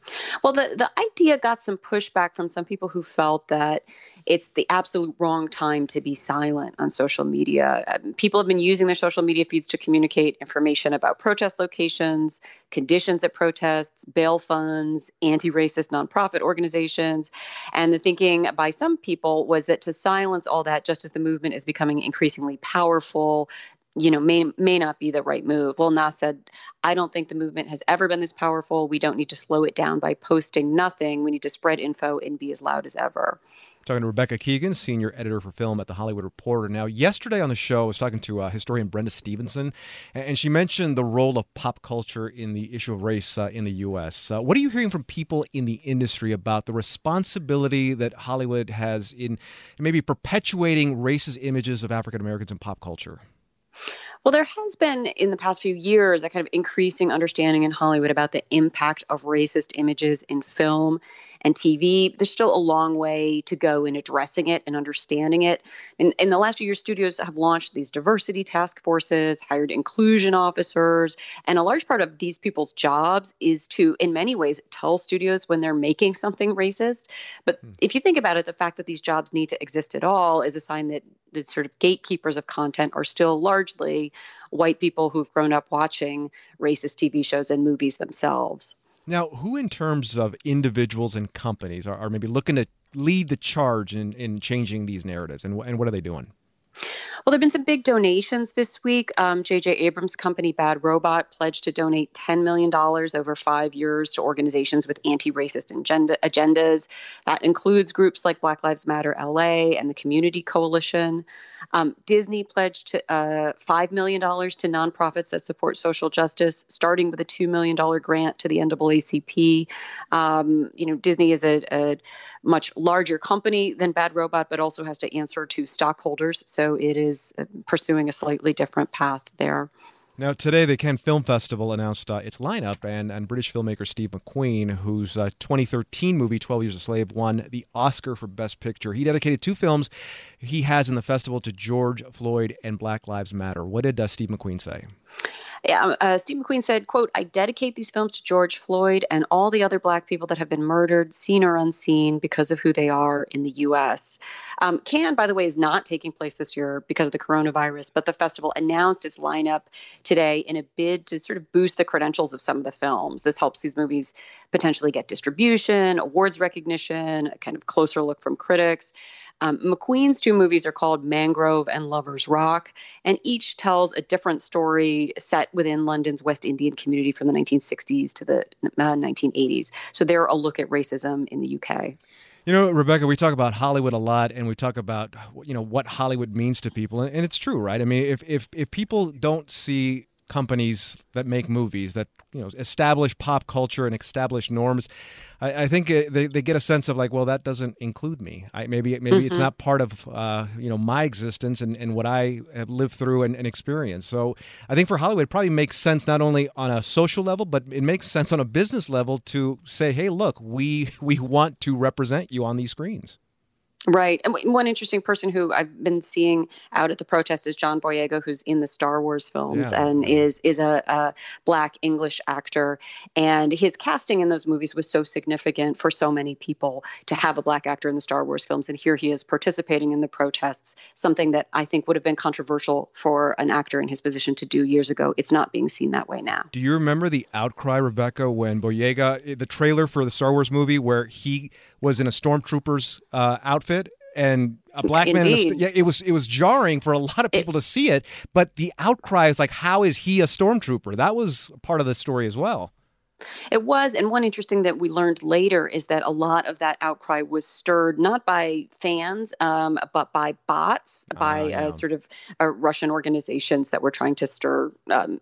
Well, the, the idea got some pushback from some people who felt that it's the absolute wrong time to be silent on social media. Um, people have been using their social media feeds to communicate information about protest locations, conditions at protests, bail funds, anti-racist nonprofit organizations. And the thinking by some people was that to silence all that just as the movement is becoming increasingly powerful, you know, may may not be the right move. Lil Nas said, I don't think the movement has ever been this powerful. We don't need to slow it down by posting nothing. We need to spread info and be as loud as ever. Talking to Rebecca Keegan, senior editor for film at The Hollywood Reporter. Now, yesterday on the show, I was talking to uh, historian Brenda Stevenson, and she mentioned the role of pop culture in the issue of race uh, in the U S. Uh, what are you hearing from people in the industry about the responsibility that Hollywood has in maybe perpetuating racist images of African Americans in pop culture? Well, there has been in the past few years a kind of increasing understanding in Hollywood about the impact of racist images in film and T V. There's still a long way to go in addressing it and understanding it. In, in the last few years, studios have launched these diversity task forces, hired inclusion officers, and a large part of these people's jobs is to, in many ways, tell studios when they're making something racist. But hmm. if you think about it, the fact that these jobs need to exist at all is a sign that the sort of gatekeepers of content are still largely white people who've grown up watching racist T V shows and movies themselves. Now, who in terms of individuals and companies are, are maybe looking to lead the charge in, in changing these narratives, and, and what are they doing? Well, there have been some big donations this week. Um, J J Abrams' company Bad Robot pledged to donate ten million dollars over five years to organizations with anti-racist agenda, agendas. That includes groups like Black Lives Matter L A and the Community Coalition. Um, Disney pledged to, uh, five million dollars to nonprofits that support social justice, starting with a two million dollars grant to the N double A C P. Um, you know, Disney is a, a much larger company than Bad Robot, but also has to answer to stockholders. So it is pursuing a slightly different path there. Now, today, the Cannes Film Festival announced uh, its lineup, and, and British filmmaker Steve McQueen, whose uh, twenty thirteen movie, twelve Years a Slave, won the Oscar for Best Picture. He dedicated two films he has in the festival to George Floyd and Black Lives Matter. What did uh, Steve McQueen say? Yeah, uh, Steve McQueen said, quote, I dedicate these films to George Floyd and all the other Black people that have been murdered, seen or unseen, because of who they are in the U S. Um, Cannes, by the way, is not taking place this year because of the coronavirus, but the festival announced its lineup today in a bid to sort of boost the credentials of some of the films. This helps these movies potentially get distribution, awards recognition, a kind of closer look from critics. Um, McQueen's two movies are called Mangrove and Lover's Rock, and each tells a different story set within London's West Indian community from the nineteen sixties to the uh, nineteen eighties. So they're a look at racism in the U K. You know, Rebecca, we talk about Hollywood a lot, and we talk about, you know, what Hollywood means to people, and, and it's true, right? I mean, if if if people don't see companies that make movies that, you know, establish pop culture and establish norms, I, I think they, they get a sense of like, well, that doesn't include me. I, maybe maybe mm-hmm. it's not part of, uh, you know, my existence and, and what I have lived through and, and experienced. So I think for Hollywood, it probably makes sense not only on a social level, but it makes sense on a business level to say, hey, look, we we want to represent you on these screens. Right. And one interesting person who I've been seeing out at the protest is John Boyega, who's in the Star Wars films yeah. and is is a, a Black English actor. And his casting in those movies was so significant for so many people to have a Black actor in the Star Wars films. And here he is participating in the protests, something that I think would have been controversial for an actor in his position to do years ago. It's not being seen that way now. Do you remember the outcry, Rebecca, when Boyega, the trailer for the Star Wars movie where he was in a stormtrooper's uh, outfit and a black Indeed. man? In the, yeah, it was it was jarring for a lot of people it, to see it, but the outcry is like, how is he a stormtrooper? That was part of the story as well. It was. And one interesting that we learned later is that a lot of that outcry was stirred not by fans, um, but by bots, oh, by yeah. uh, sort of uh, Russian organizations that were trying to stir um,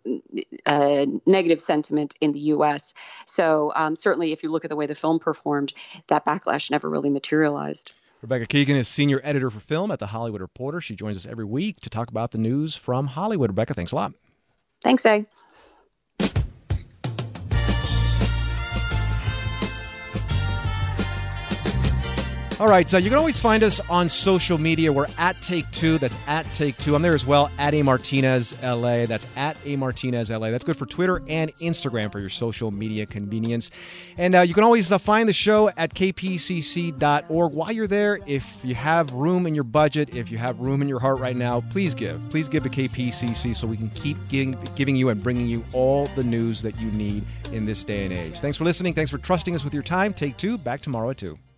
uh, negative sentiment in the U S. So um, certainly if you look at the way the film performed, that backlash never really materialized. Rebecca Keegan is senior editor for film at The Hollywood Reporter. She joins us every week to talk about the news from Hollywood. Rebecca, thanks a lot. Thanks, A. All right, uh, you can always find us on social media. We're at Take Two. That's at Take Two. I'm there as well, at A Martinez L A. That's at A Martinez L A. That's good for Twitter and Instagram for your social media convenience. And uh, you can always uh, find the show at k p c c dot org. While you're there, if you have room in your budget, if you have room in your heart right now, please give. Please give to K P C C so we can keep giving, giving you and bringing you all the news that you need in this day and age. Thanks for listening. Thanks for trusting us with your time. Take Two, back tomorrow at two.